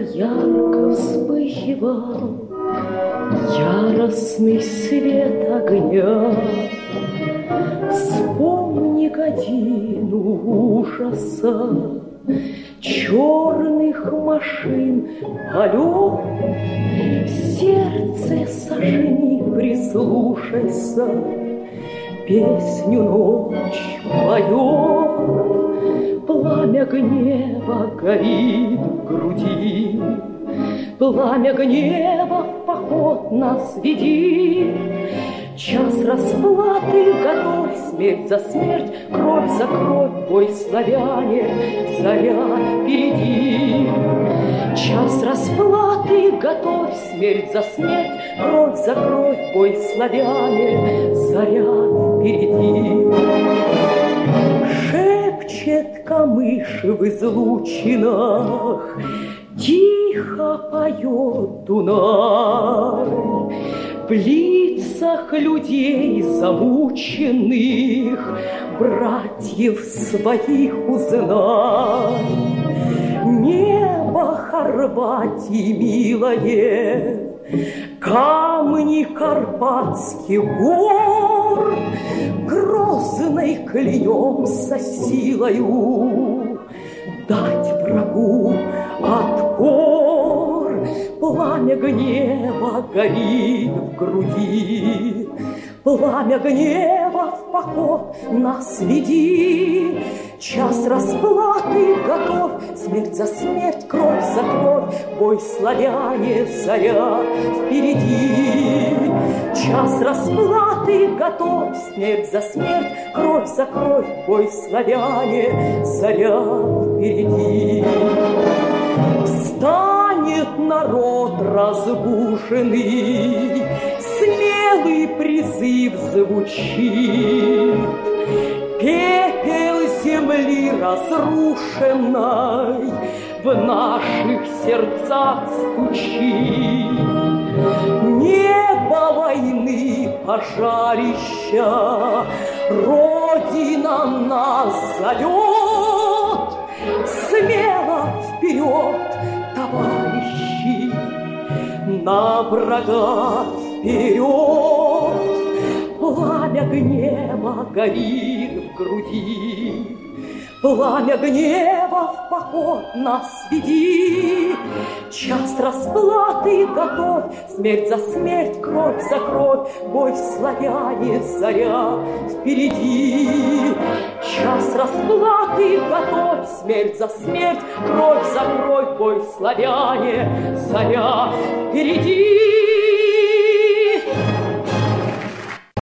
ярко вспыхивал яростный свет огня. Вспомни годину ужаса, черных машин полет. Сердце сожми, прислушайся, песню ночь поет. Пламя гнева горит в груди, пламя гнева в поход нас веди. Час расплаты, готовь, смерть за смерть, кровь за кровь, бой славяне, заря впереди. Час расплаты, готовь, смерть за смерть, кровь за кровь, бой славяне, заря впереди. Шепчет камыш в излучинах, тихо поет Дунай. В лицах людей замученных братьев своих узнай. Небо Хорватии милое, камни карпатских гор, грозной клянемся силою дать врагу отпор. Пламя гнева горит в груди, пламя гнева в поход нас веди. Час расплаты готов, смерть за смерть, кровь за кровь, бой славяне, заря впереди. Час расплаты готов, смерть за смерть, кровь за кровь, бой славяне, заря впереди. Встанет народ разбуженный, смелый призыв звучит. Пепел земли разрушенной в наших сердцах стучит. Небо войны пожарища, Родина нас зовет. Смело вперед, товарищи, на врага вперед. Пламя гнева горит в груди, пламя гнева в поход нас веди. Час расплаты готовь, смерть за смерть, кровь за кровь, бой славяне, заря впереди. Час расплаты готовь, смерть за смерть, кровь за кровь, бой славяне, заря впереди.